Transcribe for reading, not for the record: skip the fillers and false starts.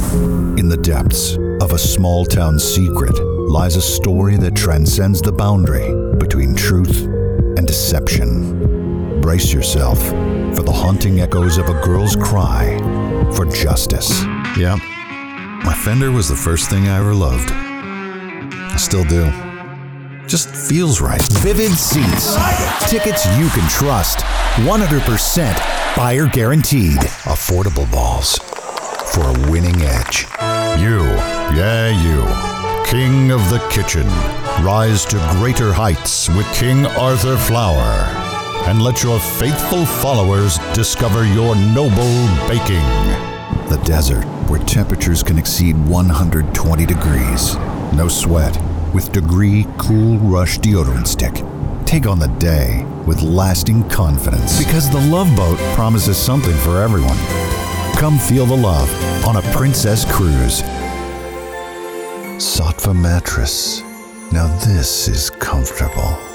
In the depths of a small-town secret lies a story that transcends the boundary between truth and deception. Brace yourself for the haunting echoes of a girl's cry for justice. Yeah, my Fender was the first thing I ever loved. I still do. Just feels right. Vivid Seats. Tickets you can trust. 100% buyer guaranteed. Affordable balls for a winning edge. You, King of the Kitchen. Rise to greater heights with King Arthur Flour. And let your faithful followers discover your noble baking. The desert, where temperatures can exceed 120 degrees. No sweat, with Degree Cool Rush Deodorant Stick. Take on the day with lasting confidence. Because the Love Boat promises something for everyone. Come feel the love on a Princess Cruise. Saatva Mattress. Now this is comfortable.